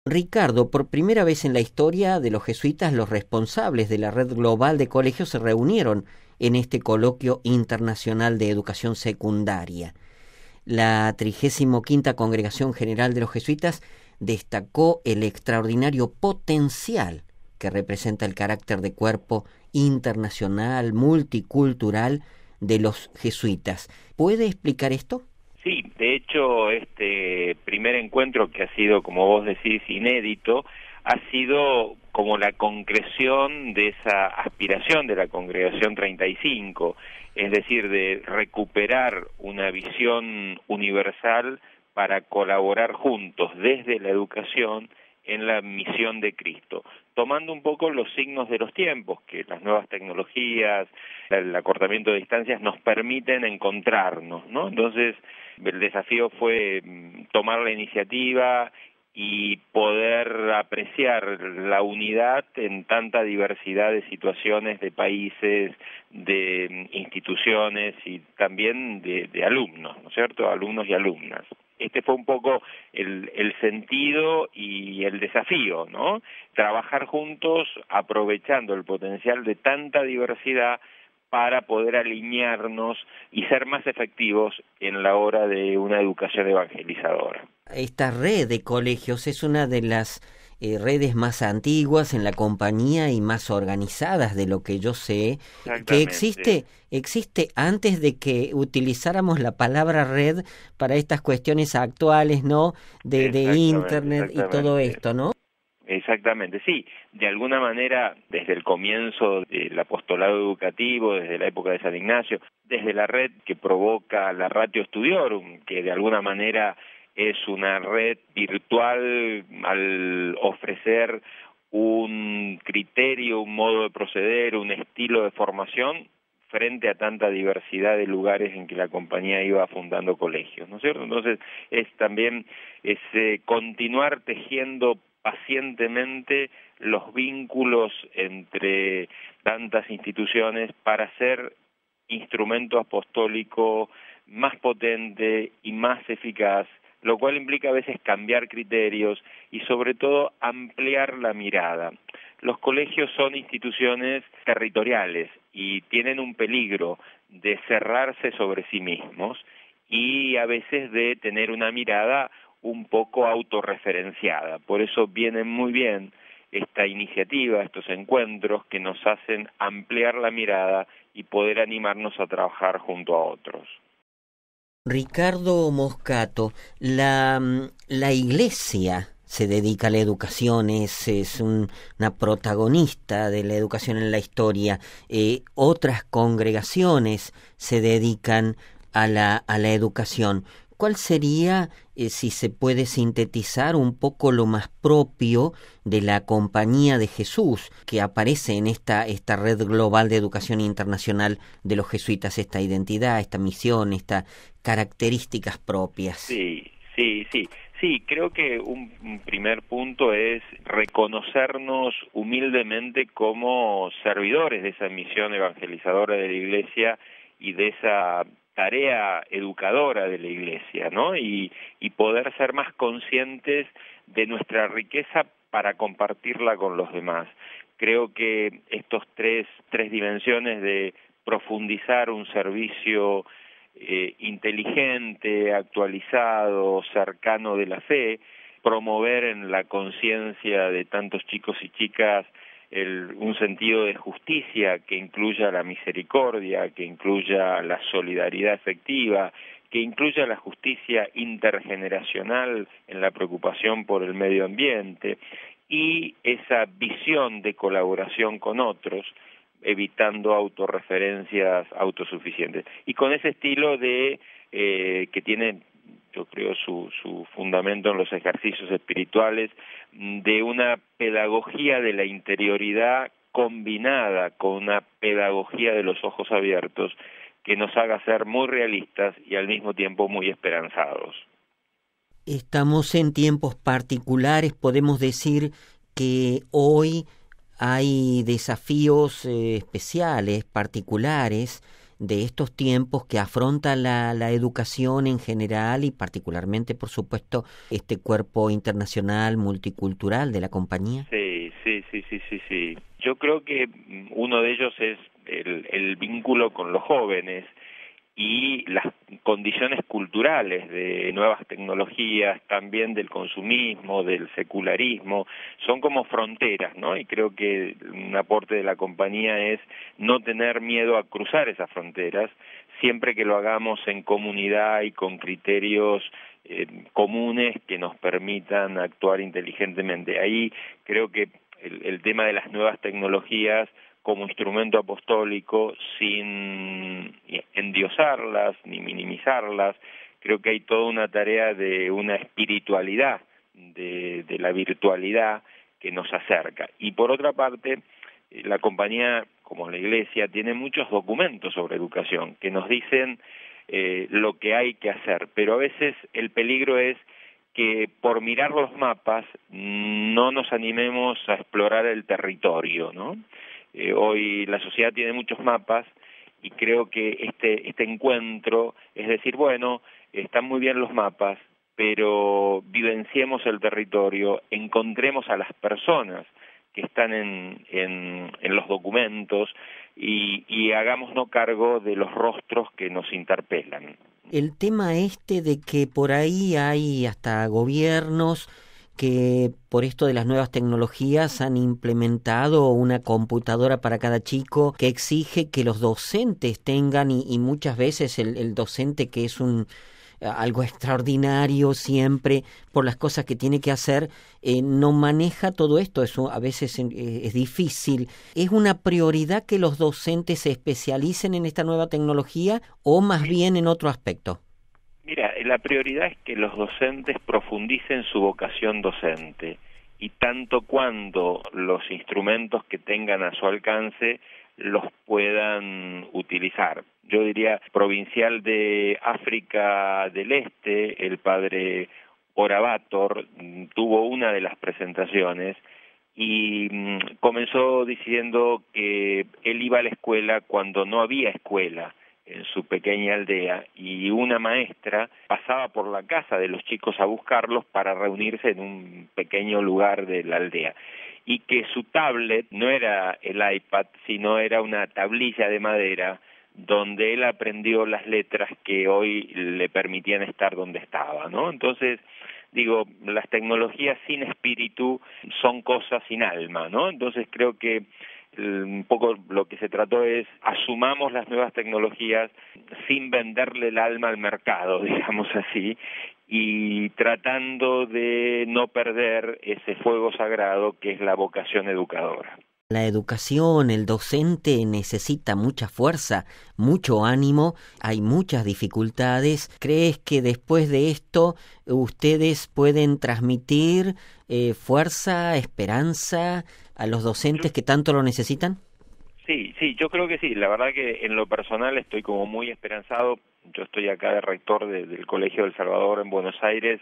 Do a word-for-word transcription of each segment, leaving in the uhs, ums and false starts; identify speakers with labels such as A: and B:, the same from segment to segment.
A: Ricardo, por primera vez en la historia de los jesuitas, los responsables de la red global de colegios se reunieron en este coloquio internacional de educación secundaria. La trigésimo quinta Congregación General de los Jesuitas destacó el extraordinario potencial que representa el carácter de cuerpo internacional, multicultural de los jesuitas. ¿Puede explicar esto?
B: Sí, de hecho, este primer encuentro, que ha sido, como vos decís, inédito, ha sido como la concreción de esa aspiración de la Congregación treinta y cinco, es decir, de recuperar una visión universal para colaborar juntos desde la educación en la misión de Cristo, tomando un poco los signos de los tiempos, que las nuevas tecnologías, el acortamiento de distancias nos permiten encontrarnos, ¿no? Entonces, el desafío fue tomar la iniciativa y poder apreciar la unidad en tanta diversidad de situaciones, de países, de instituciones y también de, de alumnos, ¿no es cierto?, alumnos y alumnas. Este fue un poco el, el sentido y el desafío, ¿no? Trabajar juntos aprovechando el potencial de tanta diversidad para poder alinearnos y ser más efectivos en la hora de una educación evangelizadora.
A: Esta red de colegios es una de las eh, redes más antiguas en la compañía y más organizadas de lo que yo sé, que existe existe antes de que utilizáramos la palabra red para estas cuestiones actuales, ¿no? De, de internet y todo esto, ¿no?
B: Exactamente, sí. De alguna manera, desde el comienzo del apostolado educativo, desde la época de San Ignacio, desde la red que provoca la Ratio Studiorum, que de alguna manera es una red virtual al ofrecer un criterio, un modo de proceder, un estilo de formación frente a tanta diversidad de lugares en que la compañía iba fundando colegios, ¿no es cierto? Entonces, es también ese continuar tejiendo pacientemente los vínculos entre tantas instituciones para ser instrumento apostólico más potente y más eficaz, lo cual implica a veces cambiar criterios y sobre todo ampliar la mirada. Los colegios son instituciones territoriales y tienen un peligro de cerrarse sobre sí mismos y a veces de tener una mirada un poco autorreferenciada. Por eso viene muy bien esta iniciativa, estos encuentros que nos hacen ampliar la mirada y poder animarnos a trabajar junto a otros.
A: Ricardo Moscato, la, la Iglesia se dedica a la educación, es, es un, una protagonista de la educación en la historia. Eh, otras congregaciones se dedican a la, a la educación. ¿Cuál sería, eh, si se puede sintetizar un poco lo más propio de la Compañía de Jesús que aparece en esta, esta red global de educación internacional de los jesuitas, esta identidad, esta misión, estas características propias?
B: Sí, sí, sí. Sí, creo que un, un primer punto es reconocernos humildemente como servidores de esa misión evangelizadora de la Iglesia y de esa tarea educadora de la Iglesia, ¿no? Y, y poder ser más conscientes de nuestra riqueza para compartirla con los demás. Creo que estos tres, tres dimensiones de profundizar un servicio eh, inteligente, actualizado, cercano de la fe, promover en la conciencia de tantos chicos y chicas El, un sentido de justicia que incluya la misericordia, que incluya la solidaridad efectiva, que incluya la justicia intergeneracional en la preocupación por el medio ambiente y esa visión de colaboración con otros, evitando autorreferencias autosuficientes. Y con ese estilo de eh, que tiene, yo creo, su, su fundamento en los ejercicios espirituales, de una pedagogía de la interioridad combinada con una pedagogía de los ojos abiertos que nos haga ser muy realistas y al mismo tiempo muy esperanzados.
A: Estamos en tiempos particulares, podemos decir que hoy hay desafíos eh, especiales, particulares, de estos tiempos que afronta la, la educación en general y particularmente, por supuesto, este cuerpo internacional multicultural de la compañía?
B: Sí, sí, sí, sí, sí, sí. Yo creo que uno de ellos es el, el vínculo con los jóvenes y las condiciones culturales de nuevas tecnologías, también del consumismo, del secularismo, son como fronteras, ¿no? Y creo que un aporte de la compañía es no tener miedo a cruzar esas fronteras, siempre que lo hagamos en comunidad y con criterios eh, comunes que nos permitan actuar inteligentemente. Ahí creo que el, el tema de las nuevas tecnologías como instrumento apostólico, sin endiosarlas ni minimizarlas, creo que hay toda una tarea de una espiritualidad, de, de la virtualidad que nos acerca. Y por otra parte, la compañía, como la Iglesia, tiene muchos documentos sobre educación que nos dicen eh, lo que hay que hacer, pero a veces el peligro es que por mirar los mapas no nos animemos a explorar el territorio, ¿no? Eh, hoy la sociedad tiene muchos mapas y creo que este, este encuentro es decir, bueno, están muy bien los mapas, pero vivenciemos el territorio, encontremos a las personas que están en, en, en los documentos y, y hagámonos cargo de los rostros que nos interpelan.
A: El tema este de que por ahí hay hasta gobiernos que por esto de las nuevas tecnologías han implementado una computadora para cada chico que exige que los docentes tengan y, y muchas veces el, el docente que es un algo extraordinario siempre por las cosas que tiene que hacer, eh, no maneja todo esto, eso a veces eh, es difícil. ¿Es una prioridad que los docentes se especialicen en esta nueva tecnología o más bien en otro aspecto?
B: Mira, la prioridad es que los docentes profundicen su vocación docente y tanto cuando los instrumentos que tengan a su alcance los puedan utilizar. Yo diría, provincial de África del Este, el padre Orabator tuvo una de las presentaciones y comenzó diciendo que él iba a la escuela cuando no había escuela en su pequeña aldea y una maestra pasaba por la casa de los chicos a buscarlos para reunirse en un pequeño lugar de la aldea y que su tablet no era el iPad sino era una tablilla de madera donde él aprendió las letras que hoy le permitían estar donde estaba, ¿no? Entonces, digo, las tecnologías sin espíritu son cosas sin alma, ¿no? Entonces creo que un poco lo que se trató es asumamos las nuevas tecnologías sin venderle el alma al mercado, digamos así, y tratando de no perder ese fuego sagrado que es la vocación educadora.
A: La educación, el docente necesita mucha fuerza, mucho ánimo, hay muchas dificultades. ¿Crees que después de esto ustedes pueden transmitir eh, fuerza, esperanza a los docentes que tanto lo necesitan?
B: Sí, sí, yo creo que sí. La verdad que en lo personal estoy como muy esperanzado. Yo estoy acá de rector de, del Colegio del Salvador en Buenos Aires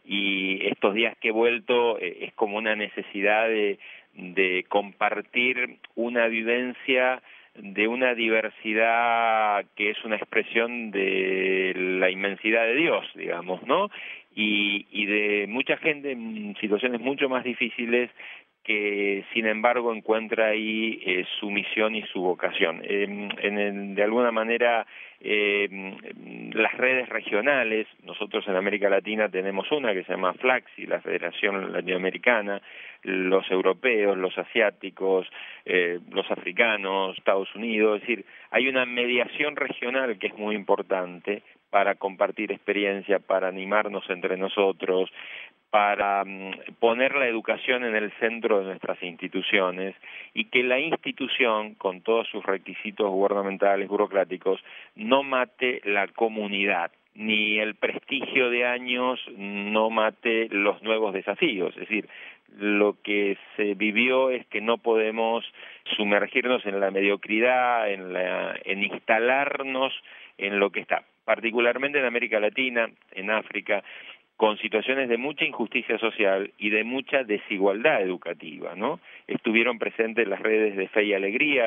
B: y estos días que he vuelto eh, es como una necesidad de de compartir una vivencia de una diversidad que es una expresión de la inmensidad de Dios, digamos, ¿no? Y, y de mucha gente en situaciones mucho más difíciles que sin embargo encuentra ahí eh, su misión y su vocación. Eh, en el, de alguna manera eh, las redes regionales, nosotros en América Latina tenemos una que se llama FLACSI, la Federación Latinoamericana, los europeos, los asiáticos, eh, los africanos, Estados Unidos, es decir, hay una mediación regional que es muy importante para compartir experiencia, para animarnos entre nosotros, para um, poner la educación en el centro de nuestras instituciones y que la institución, con todos sus requisitos gubernamentales, burocráticos, no mate la comunidad, ni el prestigio de años no mate los nuevos desafíos. Es decir, lo que se vivió es que no podemos sumergirnos en la mediocridad, en, la, en instalarnos en lo que está, particularmente en América Latina, en África, con situaciones de mucha injusticia social y de mucha desigualdad educativa, ¿no? Estuvieron presentes las redes de Fe y Alegría,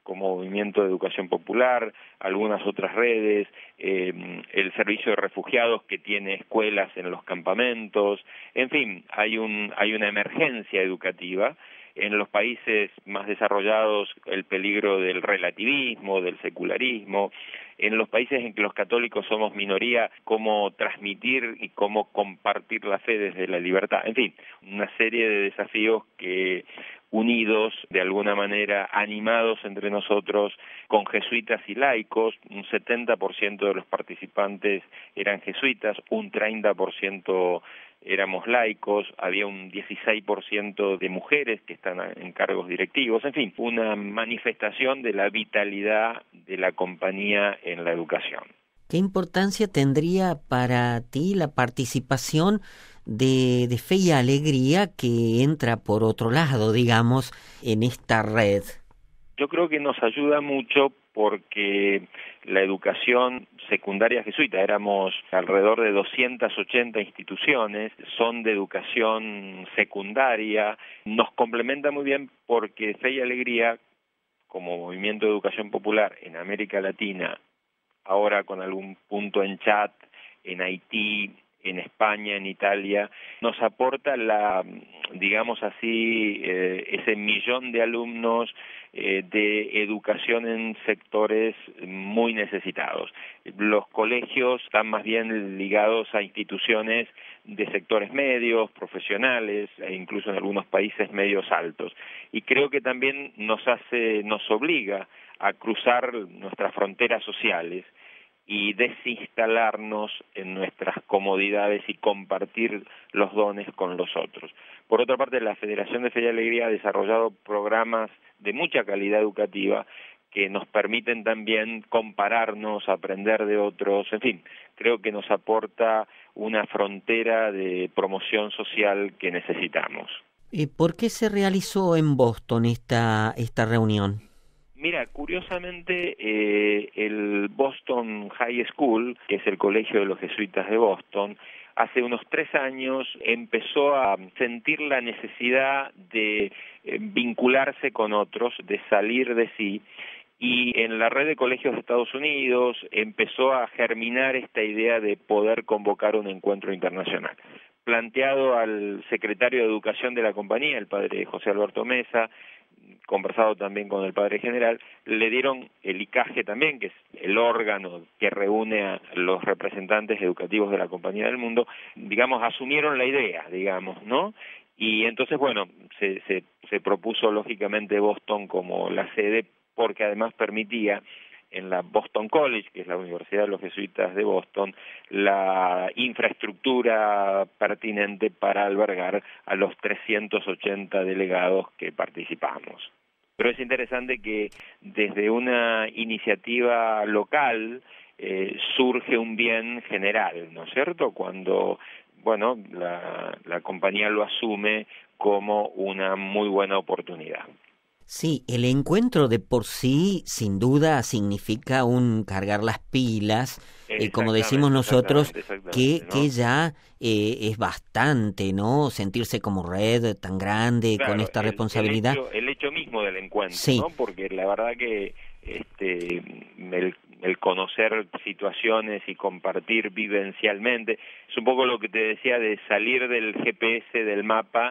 B: como Movimiento de Educación Popular, algunas otras redes, eh, el Servicio de Refugiados que tiene escuelas en los campamentos, en fin, hay un hay una emergencia educativa. En los países más desarrollados el peligro del relativismo, del secularismo, en los países en que los católicos somos minoría, cómo transmitir y cómo compartir la fe desde la libertad, en fin, una serie de desafíos que unidos, de alguna manera animados entre nosotros, con jesuitas y laicos, un setenta por ciento de los participantes eran jesuitas, un treinta por ciento éramos laicos, había un dieciséis por ciento de mujeres que están en cargos directivos, en fin, una manifestación de la vitalidad de la compañía en la educación.
A: ¿Qué importancia tendría para ti la participación de, de Fe y Alegría que entra por otro lado, digamos, en esta red?
B: Yo creo que nos ayuda mucho porque la educación secundaria jesuita, éramos alrededor de doscientas ochenta instituciones, son de educación secundaria, nos complementa muy bien porque Fe y Alegría, como movimiento de educación popular en América Latina, ahora con algún punto en Chad, en Haití, en España, en Italia, nos aporta la, digamos así, eh, ese millón de alumnos eh, de educación en sectores muy necesitados. Los colegios están más bien ligados a instituciones de sectores medios, profesionales, e incluso en algunos países medios altos. Y creo que también nos hace, nos obliga a cruzar nuestras fronteras sociales y desinstalarnos en nuestras comodidades y compartir los dones con los otros. Por otra parte, la Federación de Fe y Alegría ha desarrollado programas de mucha calidad educativa que nos permiten también compararnos, aprender de otros, en fin, creo que nos aporta una frontera de promoción social que necesitamos.
A: ¿Y por qué se realizó en Boston esta, esta reunión?
B: Mira, curiosamente, eh, el Boston High School, que es el colegio de los jesuitas de Boston, hace unos tres años empezó a sentir la necesidad de eh, vincularse con otros, de salir de sí, y en la red de colegios de Estados Unidos empezó a germinar esta idea de poder convocar un encuentro internacional. Planteado al secretario de Educación de la compañía, el padre José Alberto Mesa, conversado también con el padre general, le dieron el I C A G E también, que es el órgano que reúne a los representantes educativos de la Compañía del Mundo, digamos, asumieron la idea, digamos, ¿no? Y entonces, bueno, se, se, se propuso lógicamente Boston como la sede, porque además permitía en la Boston College, que es la Universidad de los Jesuitas de Boston, la infraestructura pertinente para albergar a los trescientos ochenta delegados que participamos. Pero es interesante que desde una iniciativa local eh, surge un bien general, ¿no es cierto? Cuando, bueno, la, la compañía lo asume como una muy buena oportunidad.
A: Sí, el encuentro de por sí, sin duda, significa un cargar las pilas, eh, como decimos nosotros,
B: exactamente, exactamente,
A: que,
B: ¿no?
A: que ya eh, es bastante, ¿no? Sentirse como red tan grande,
B: Claro,
A: con esta
B: el,
A: responsabilidad.
B: El hecho, el hecho mismo del encuentro,
A: Sí.
B: ¿no? Porque la verdad que este el, el conocer situaciones y compartir vivencialmente, es un poco lo que te decía de salir del G P S, del mapa,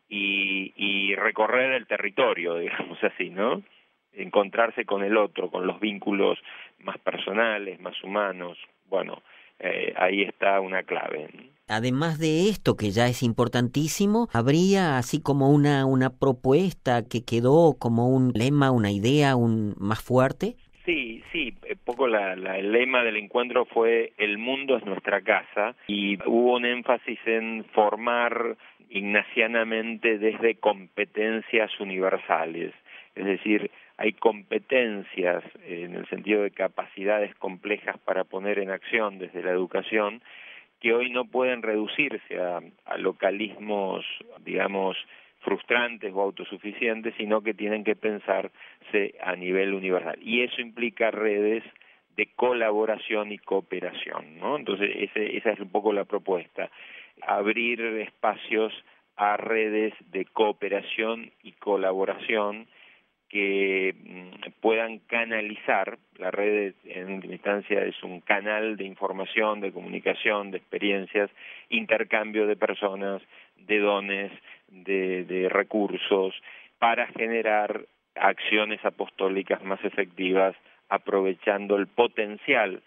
B: y, y recorrer el territorio, digamos así, ¿no? Encontrarse con el otro, con los vínculos más personales, más humanos, bueno, eh, ahí está una clave, ¿no?
A: Además de esto, que ya es importantísimo, habría así como una, una propuesta que quedó como un lema, una idea un más fuerte.
B: Sí, sí, poco la, la, el lema del encuentro fue "el mundo es nuestra casa", y hubo un énfasis en formar ignacianamente desde competencias universales, es decir, hay competencias en el sentido de capacidades complejas para poner en acción desde la educación que hoy no pueden reducirse a, a localismos, digamos, frustrantes o autosuficientes, sino que tienen que pensarse a nivel universal. Y eso implica redes de colaboración y cooperación, ¿no? Entonces, ese, esa es un poco la propuesta, abrir espacios a redes de cooperación y colaboración que mm, puedan canalizar. La red en última instancia es un canal de información, de comunicación, de experiencias, intercambio de personas, de dones, de, de recursos, para generar acciones apostólicas más efectivas, aprovechando el potencial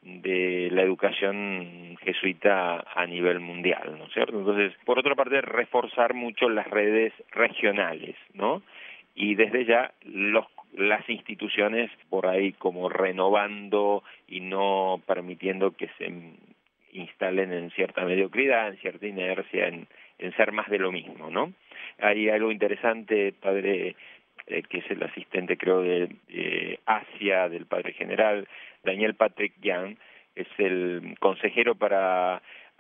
B: de la educación jesuita a nivel mundial, ¿no es cierto? Entonces, por otra parte, reforzar mucho las redes regionales, ¿no? Y desde ya los, las instituciones por ahí como renovando y no permitiendo que se instalen en cierta mediocridad, en cierta inercia, en, en ser más de lo mismo, ¿no? Hay algo interesante, padre, eh, que es el asistente, creo, de eh, Asia del padre general, Daniel Patrick Young, es el consejero para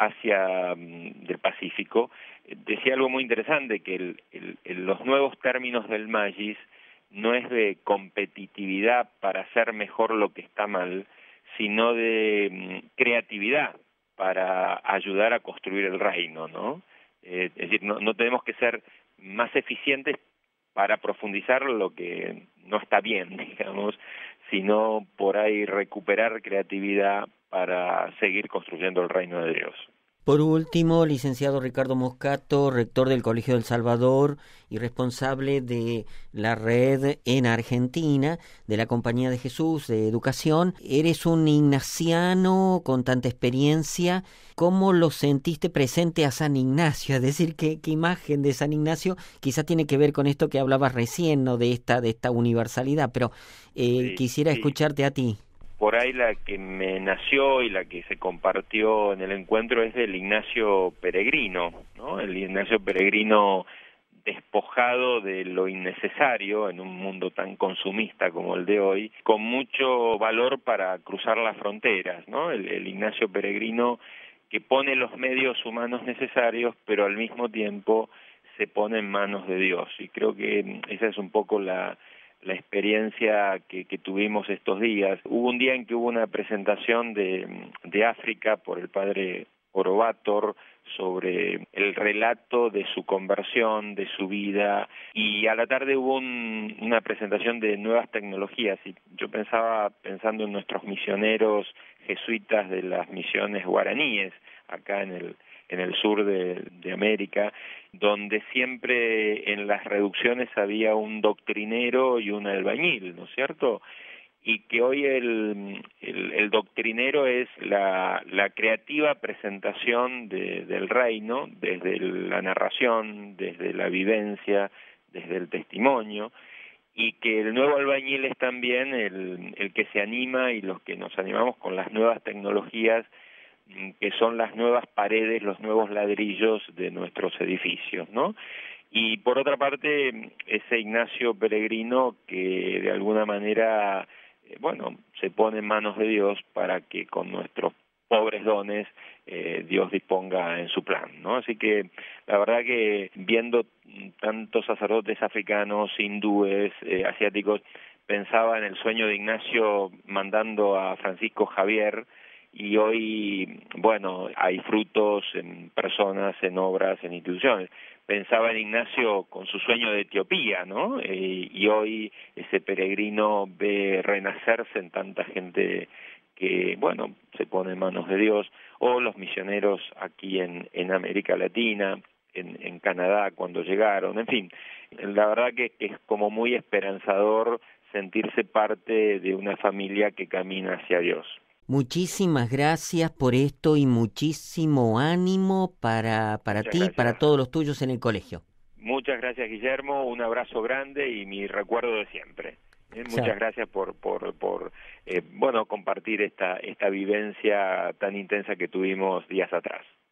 B: Asia del Pacífico, decía algo muy interesante, que el, el, el, los nuevos términos del Magis no es de competitividad para hacer mejor lo que está mal, sino de um, creatividad para ayudar a construir el reino, ¿no? Eh, es decir, no, no tenemos que ser más eficientes para profundizar lo que no está bien, digamos, sino por ahí recuperar creatividad para seguir construyendo el reino de Dios.
A: Por último, licenciado Ricardo Moscato, rector del Colegio del Salvador y responsable de la red en Argentina de la Compañía de Jesús de Educación. Eres un ignaciano con tanta experiencia. ¿Cómo lo sentiste presente a San Ignacio? Es decir, ¿qué, qué imagen de San Ignacio quizá tiene que ver con esto que hablabas recién, ¿no? de esta, de esta universalidad? Pero eh,
B: sí,
A: quisiera
B: sí.
A: escucharte a ti.
B: Por ahí la que me nació y la que se compartió en el encuentro es del Ignacio peregrino, ¿no? El Ignacio peregrino despojado de lo innecesario en un mundo tan consumista como el de hoy, con mucho valor para cruzar las fronteras, ¿no? El, el Ignacio peregrino que pone los medios humanos necesarios, pero al mismo tiempo se pone en manos de Dios. Y creo que esa es un poco la la experiencia que, que tuvimos estos días. Hubo un día en que hubo una presentación de, de África por el padre Orobator sobre el relato de su conversión, de su vida, y a la tarde hubo un, una presentación de nuevas tecnologías, y yo pensaba, pensando en nuestros misioneros jesuitas de las misiones guaraníes, acá en el en el sur de, de América, donde siempre en las reducciones había un doctrinero y un albañil, ¿no es cierto? Y que hoy el, el, el doctrinero es la, la creativa presentación de, del reino, desde la narración, desde la vivencia, desde el testimonio, y que el nuevo albañil es también el, el que se anima y los que nos animamos con las nuevas tecnologías, que son las nuevas paredes, los nuevos ladrillos de nuestros edificios, ¿no? Y por otra parte, ese Ignacio peregrino que de alguna manera, eh, bueno, se pone en manos de Dios para que con nuestros pobres dones eh, Dios disponga en su plan, ¿no? Así que la verdad que viendo tantos sacerdotes africanos, hindúes, eh, asiáticos, pensaba en el sueño de Ignacio mandando a Francisco Javier, y hoy, bueno, hay frutos en personas, en obras, en instituciones. Pensaba en Ignacio con su sueño de Etiopía, ¿no? Eh, y hoy ese peregrino ve renacerse en tanta gente que, bueno, se pone en manos de Dios, o los misioneros aquí en, en América Latina, en, en Canadá cuando llegaron, en fin, la verdad que, que es como muy esperanzador sentirse parte de una familia que camina hacia Dios.
A: Muchísimas gracias por esto y muchísimo ánimo para, para ti y para todos los tuyos en el colegio.
B: Muchas gracias, Guillermo, un abrazo grande y mi recuerdo de siempre. Eh, muchas gracias por, por, por eh, bueno, compartir esta, esta vivencia tan intensa que tuvimos días atrás.